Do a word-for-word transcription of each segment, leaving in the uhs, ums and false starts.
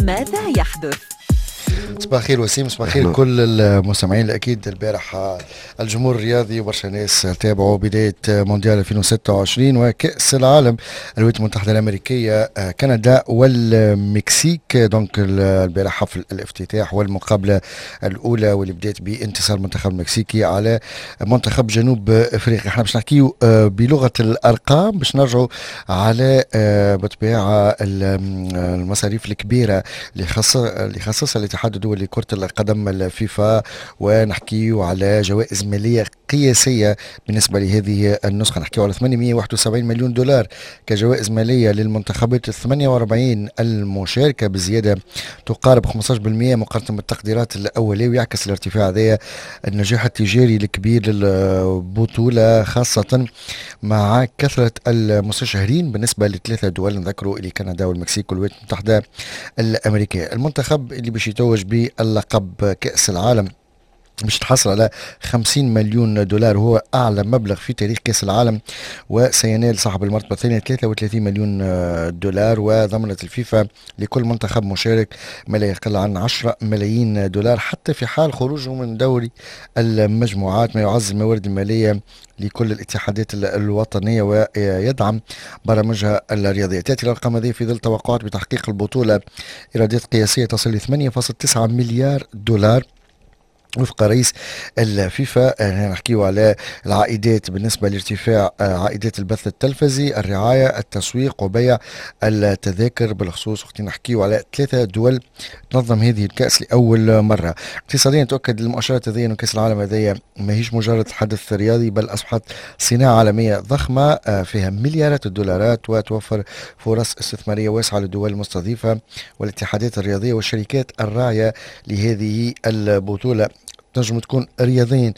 ماذا يحدث؟ صباح الخير وسيم، صباح الخير كل المستمعين. اكيد البارح الجمهور الرياضي وبرشا ناس تابعوا بدايه مونديال ألفين وستة وعشرين وكاس العالم. الولايات المتحده الامريكيه، كندا والمكسيك. دونك البارح حفل الافتتاح والمقابله الاولى واللي بدات بانتصار المنتخب المكسيكي على منتخب جنوب افريقيا. احنا باش نحكيو بلغه الارقام، باش نرجعوا على بالطبيعه المصاريف الكبيره اللي خص اللي خصصها الاتحاد الدولي لكرة القدم الفيفا، ونحكيو على جوائز مالية قياسية بالنسبة لهذه النسخة. نحكيو على ثمانمئة وواحد وسبعين مليون دولار كجوائز مالية للمنتخبات الثمانية وأربعين المشاركة، بزيادة تقارب خمسة عشر بالمئة مقارنة بالتقديرات الأولية، ويعكس الارتفاع هذا النجاح التجاري الكبير للبطولة، خاصة مع كثرة المستشهرين بالنسبة لثلاثة دول نذكروا اللي كندا والمكسيك والولايات المتحدة الأمريكية. المنتخب اللي باش يتوج باللقب كأس العالم باش تحصل على خمسين مليون دولار، هو أعلى مبلغ في تاريخ كأس العالم، وسينال صاحب المرتبة الثانية ثلاثة وثلاثين مليون دولار. وضمنت الفيفا لكل منتخب مشارك ما لا يقل عن عشرة ملايين دولار حتى في حال خروجه من دوري المجموعات، ما يعزز الموارد المالية لكل الاتحادات الوطنية ويدعم برامجها الرياضية. تأتي الأرقام هذه في ظل توقعات بتحقيق البطولة إيرادات قياسية تصل ل ثمانية فاصلة تسعة مليار دولار وفق رئيس الفيفا. نحكيو على العائدات بالنسبة لارتفاع عائدات البث التلفزي، الرعاية، التسويق وبيع التذاكر. بالخصوص وقت نحكيو على ثلاثة دول تنظم هذه الكأس لأول مرة. اقتصاديا تؤكد المؤشرات هذه أن كأس العالم هذه ما هيش مجرد حدث رياضي، بل أصبحت صناعة عالمية ضخمة فيها مليارات الدولارات، وتوفر فرص استثمارية واسعة للدول المستضيفة والاتحادات الرياضية والشركات الراعية لهذه البطولة. تنجم تكون رياضيا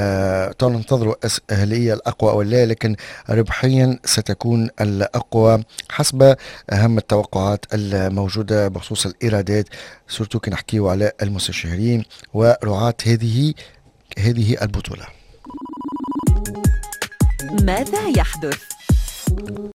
آه تنتظروا هل الأقوى أو لا، لكن ربحيا ستكون الأقوى حسب أهم التوقعات الموجودة بخصوص الإيرادات، سورتو كي نحكيو على المستشارين ورعاة هذه هذه البطولة. ماذا يحدث؟